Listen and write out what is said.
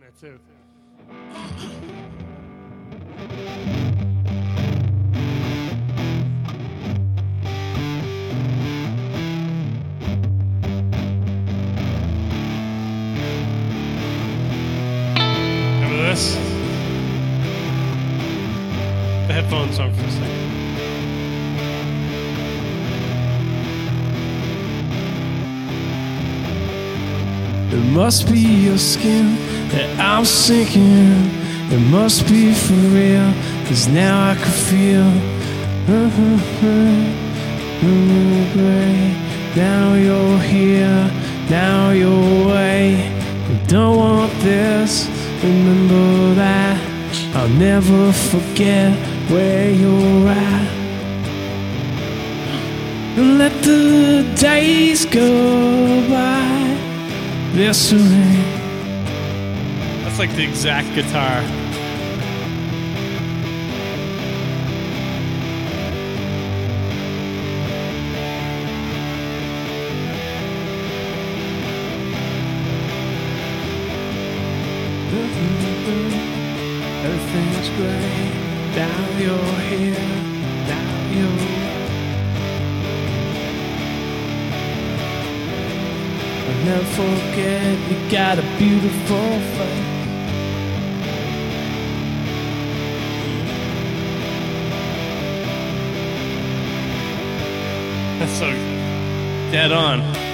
That's it. Remember this? The headphone song for a second. It must be your skin that I'm sinking. It must be for real, 'cause now I can feel gray. Now you're here, now you're away. I don't want this, remember that. I'll never forget where you're at. And let the days go by. This way. That's like the exact guitar. Everything's great. Now you're here. Now you're. I'll never forget. You got a beautiful face. That's so dead on.